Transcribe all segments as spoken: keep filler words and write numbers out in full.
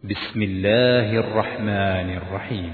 بسم الله الرحمن الرحيم.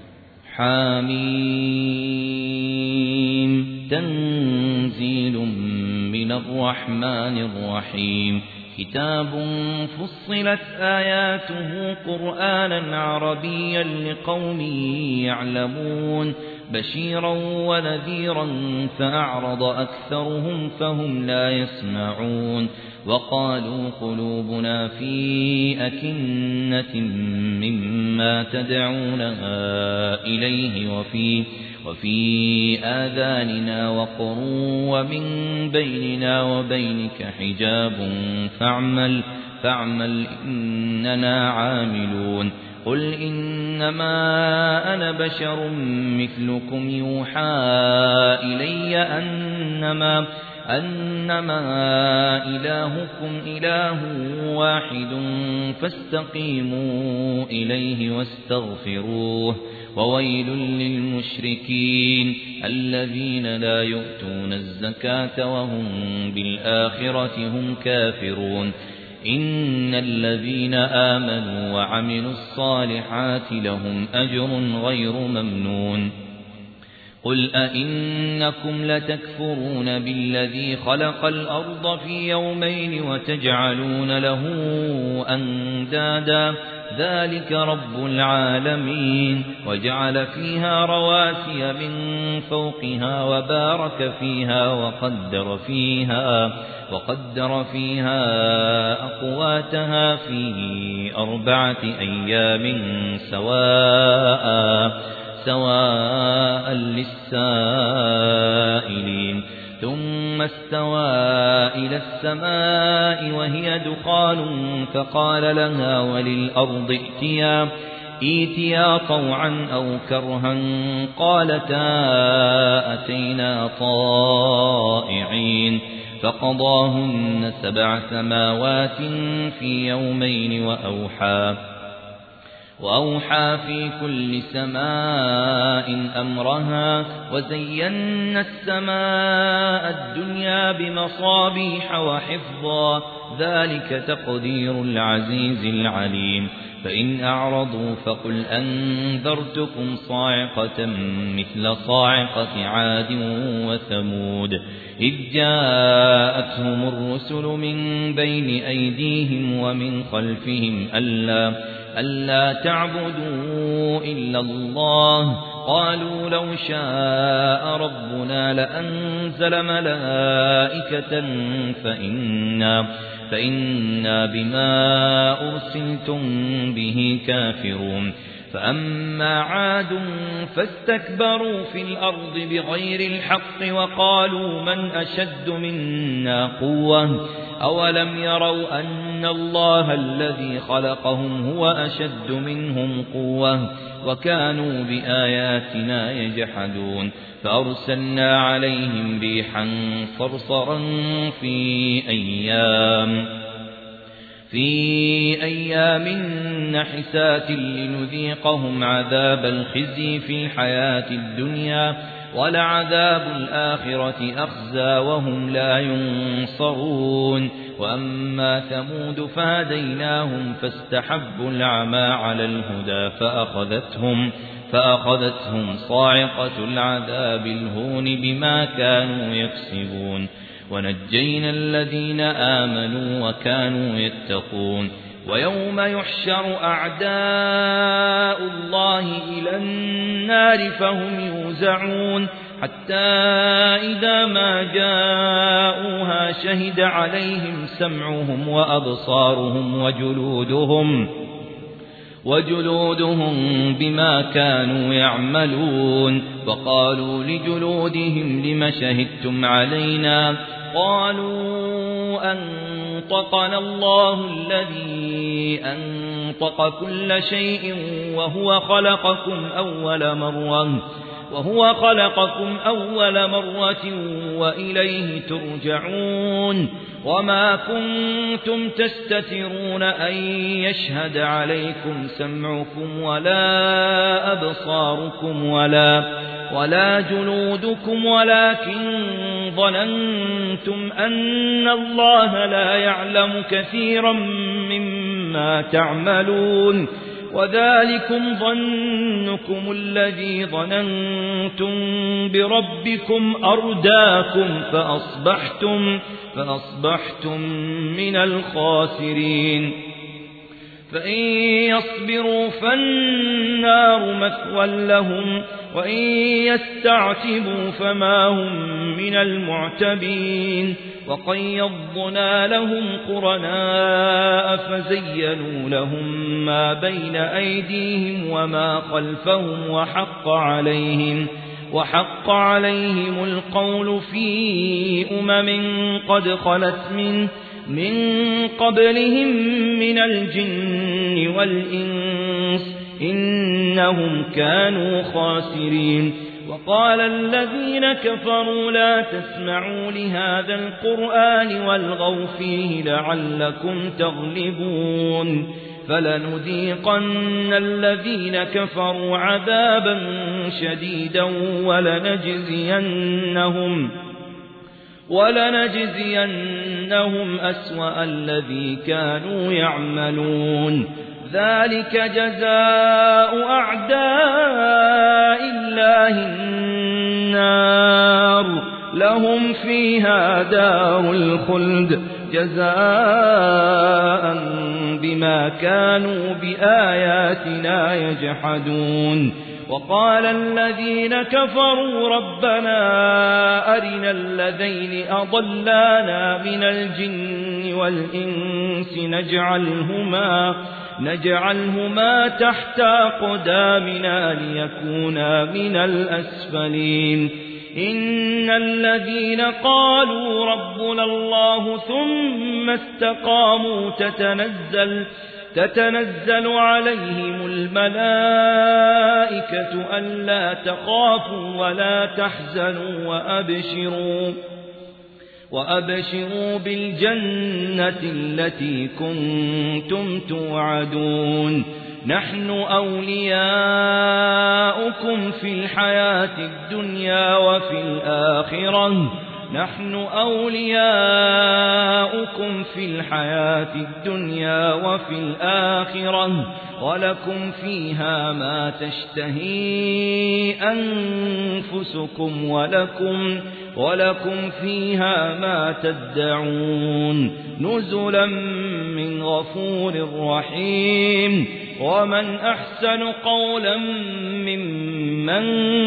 حميم. تنزيل من الرحمن الرحيم. كتاب فصلت آياته قرآنا عربيا لقوم يعلمون بشيرا ونذيرا فأعرض أكثرهم فهم لا يسمعون وقالوا قلوبنا في أكنة مما تدعونها إليه وفي وفي آذاننا وقر ومن بيننا وبينك حجاب فاعمل فاعمل إننا عاملون. قل إنما أنا بشر مثلكم يوحى إلي أنما أنما إلهكم إله واحد فاستقيموا إليه واستغفروه. وويل للمشركين الذين لا يؤتون الزكاة وهم بالآخرة هم كافرون. إن الذين آمنوا وعملوا الصالحات لهم أجر غير ممنون. قل أئنكم لتكفرون بالذي خلق الأرض في يومين وتجعلون له أندادا ذلك رب العالمين. وجعل فيها رواسي من فوقها وبارك فيها وقدر فيها وقدر فيها أقواتها في أربعة أيام سواء سواء للسائلين. ثم استوى إلى السماء وهي دخان فقال لها وللأرض ائتيا ائتيا طوعا أو كرها قالتا أتينا طائعين. فقضاهن سبع سماوات في يومين وأوحى وأوحى في كل سماء أمرها وزينا السماء الدنيا بمصابيح وحفظا ذلك تقدير العزيز العليم. فإن أعرضوا فقل أنذرتكم صاعقة مثل صاعقة عاد وثمود إذ جاءتهم الرسل من بين أيديهم ومن خلفهم ألا ألا تعبدوا إلا الله قالوا لو شاء ربنا لأنزل ملائكة فإنا فإنا بما أرسلتم به كافرون. فأما عاد فاستكبروا في الأرض بغير الحق وقالوا من أشد منا قوة أولم يروا أن الله الذي خلقهم هو أشد منهم قوة وكانوا بآياتنا يجحدون. فأرسلنا عليهم ريحا صرصرا في أيام في أيام نحسات لنذيقهم عذاب الخزي في الحياة الدنيا ولعذاب الآخرة أخزى وهم لا ينصرون. وأما ثمود فهديناهم فاستحبوا العمى على الهدى فأخذتهم فأخذتهم صاعقة العذاب الهون بما كانوا يكسبون. ونجينا الذين آمنوا وكانوا يتقون. ويوم يحشر أعداء الله إلى النار فهم يوزعون حتى إذا ما جاءوها شهد عليهم سمعهم وأبصارهم وجلودهم وجلودهم بما كانوا يعملون. وقالوا لجلودهم لم شهدتم علينا قالوا أنطقنا الله الذي أنطق كل شيء وهو خلقكم أول مرة وهو خلقكم أول مرة وإليه ترجعون. وما كنتم تستترون أن يشهد عليكم سمعكم ولا أبصاركم ولا ولا جلودكم ولكن ظننتم أن الله لا يعلم كثيرا مما بما تعملون وذلكم ظنكم الذي ظننتم بربكم أرداكم فأصبحتم, فأصبحتم من الخاسرين فإن يصبروا فالنار مثوى لهم وإن يستعتبوا فما هم من المعتبين وقيضنا لهم قرناء فزينوا لهم ما بين أيديهم وما خلفهم وحق عليهم وحق عليهم القول في أمم قد خلت من من قبلهم من الجن والإنس إنهم كانوا خاسرين وقال الذين كفروا لا تسمعوا لهذا القرآن والغوا فيه لعلكم تغلبون فلنذيقن الذين كفروا عذابا شديدا ولنجزينهم ولنجزينهم أسوأ الذي كانوا يعملون ذلك جزاء أعداء الله النار لهم فيها دار الخلد جزاء بما كانوا بآياتنا يجحدون وقال الذين كفروا ربنا أرنا الذين أضلانا من الجن والإنس نجعلهما نجعلهما تحت أقدامنا ليكونا من الأسفلين إن الذين قالوا ربنا الله ثم استقاموا تتنزل تتنزل عليهم الملائكة ألا تخافوا ولا تحزنوا وأبشروا وأبشروا بالجنة التي كنتم توعدون نحن أولياؤكم في الحياة الدنيا وفي الآخرة نحن أولياؤكم في الحياة الدنيا وفي الآخرة ولكم فيها ما تشتهي أنفسكم ولكم ولكم فيها ما تدعون نزلا من غفور رحيم ومن أحسن قولا ممن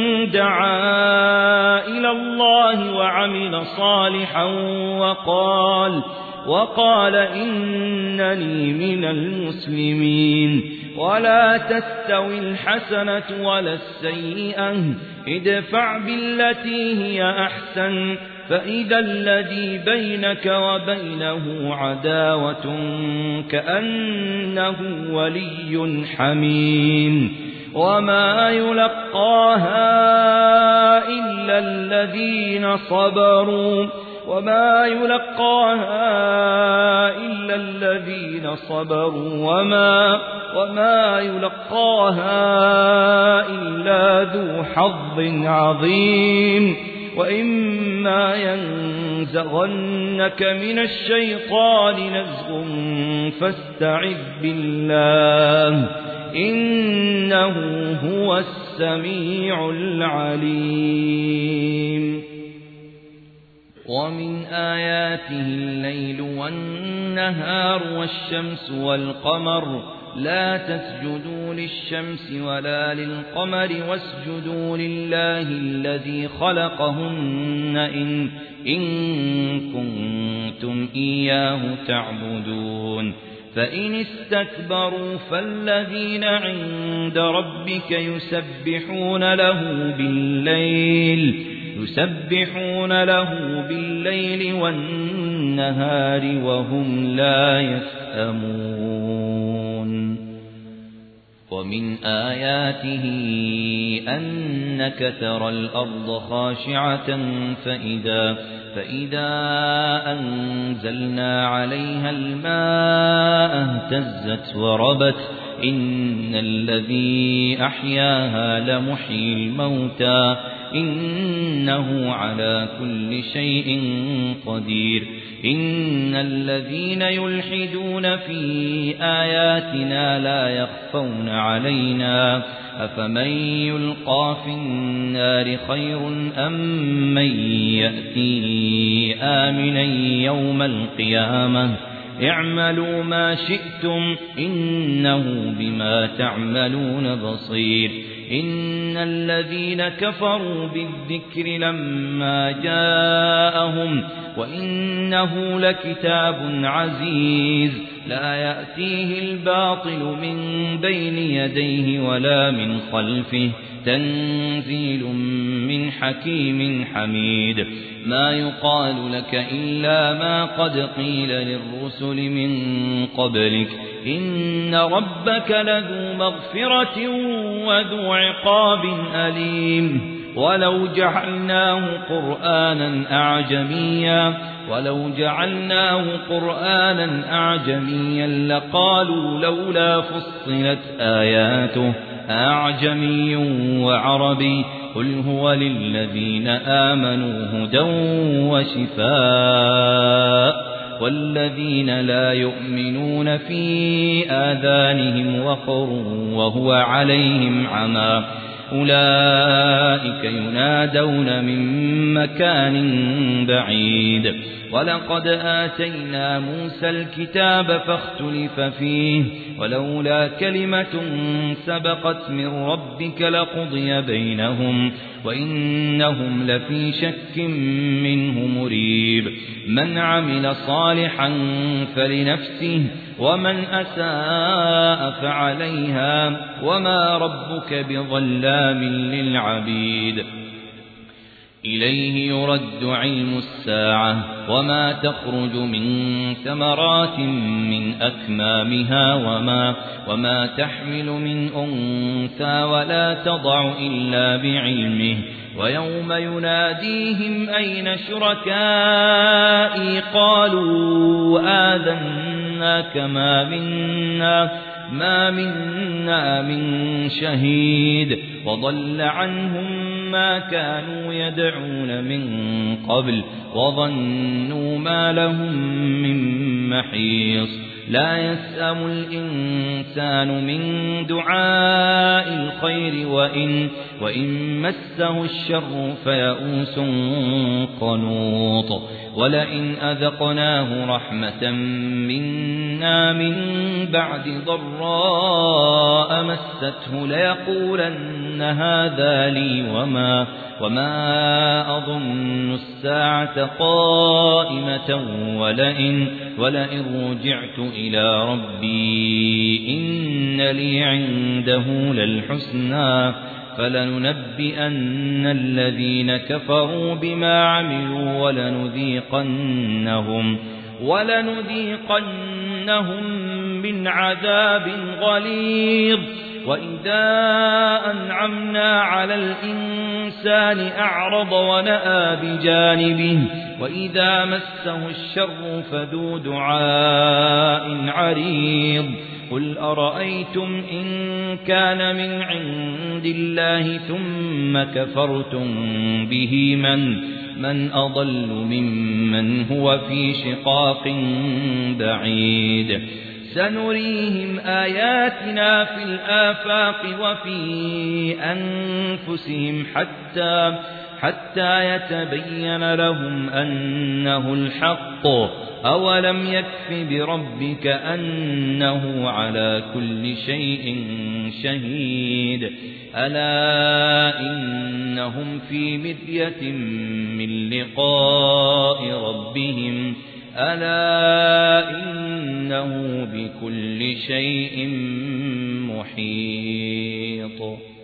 دعا إلى الله وعمل صالحا وقال وقال إنني من المسلمين ولا تستوي الحسنة ولا السيئة ادفع بالتي هي أحسن فإذا الذي بينك وبينه عداوة كأنه ولي حميم وما يلقاها إلا الذين صبروا وما يلقاها إلا الذين صبروا وما وما يلقاها إلا ذو حظ عظيم وإما ينزغنك من الشيطان نزغ فاستعذ بالله إنه هو السميع العليم ومن آياته الليل والنهار والشمس والقمر لا تسجدوا للشمس ولا للقمر واسجدوا لله الذي خلقهن إن, إن كنتم إياه تعبدون فإن استكبروا فالذين عند ربك يسبحون له بالليل يسبحون له بالليل والنهار وهم لا يسأمون ومن آياته أنك ترى الأرض خاشعة فإذا فإذا أنزلنا عليها الماء اهتزت وربت إن الذي أحياها لمحيي الموتى إنه على كل شيء قدير إن الذين يلحدون في آياتنا لا يخفون علينا أفمن يلقى في النار خير أم من يأتي آمنا يوم القيامة اعملوا ما شئتم إنه بما تعملون بصير إن الذين كفروا بالذكر لما جاءهم وإنه لكتاب عزيز لا يأتيه الباطل من بين يديه ولا من خلفه تنزيل من حكيم حميد ما يقال لك إلا ما قد قيل للرسل من قبلك إن ربك لذو مغفرة وذو عقاب أليم ولو جعلناه قرآنا أعجميا ولو جعلناه قرآنا أعجميا لقالوا لولا فصلت آياته أعجمي وعربي قل هو للذين آمنوا هدى وشفاء والذين لا يؤمنون في آذانهم وقر وهو عليهم عمى أولئك ينادون من مكان بعيد ولقد آتينا موسى الكتاب فاختلف فيه ولولا كلمة سبقت من ربك لقضي بينهم وإنهم لفي شك منه مريب من عمل صالحا فلنفسه ومن أساء فعليها وما ربك بظلام للعبيد إليه يرد علم الساعة وما تخرج من ثمرات من أكمامها وما, وما تحمل من أنثى ولا تضع إلا بعلمه ويوم يناديهم أين شركائي قالوا آذناك ما منا ما منا من شهيد وضل عنهم ما كانوا يدعون من قبل وظنوا ما لهم من محيص لا يسأم الإنسان من دعاء الخير وإن, وإن مسه الشر فيئوس قنوط ولئن أذقناه رحمة منا من بعد ضراء مسته ليقولن هذا لي وما, وما أظن الساعة قائمة ولئن, ولئن رجعت إلى ربي إن لي عنده للحسنى فلننبئن الذين كفروا بما عملوا ولنذيقنهم, ولنذيقنهم من عذاب غليظ وإذا أنعمنا على الإنسان أعرض ونأى بجانبه وإذا مسه الشر فذو دعاء عريض قل أرأيتم إن كان من عند الله ثم كفرتم به من, من أضل ممن هو في شقاق بعيد سنريهم آياتنا في الآفاق وفي أنفسهم حتى, حتى يتبين لهم أنه الحق أولم يكف بربك أنه على كل شيء شهيد ألا إنهم في مرية من لقاء ربهم ألا إنه بكل شيء محيط.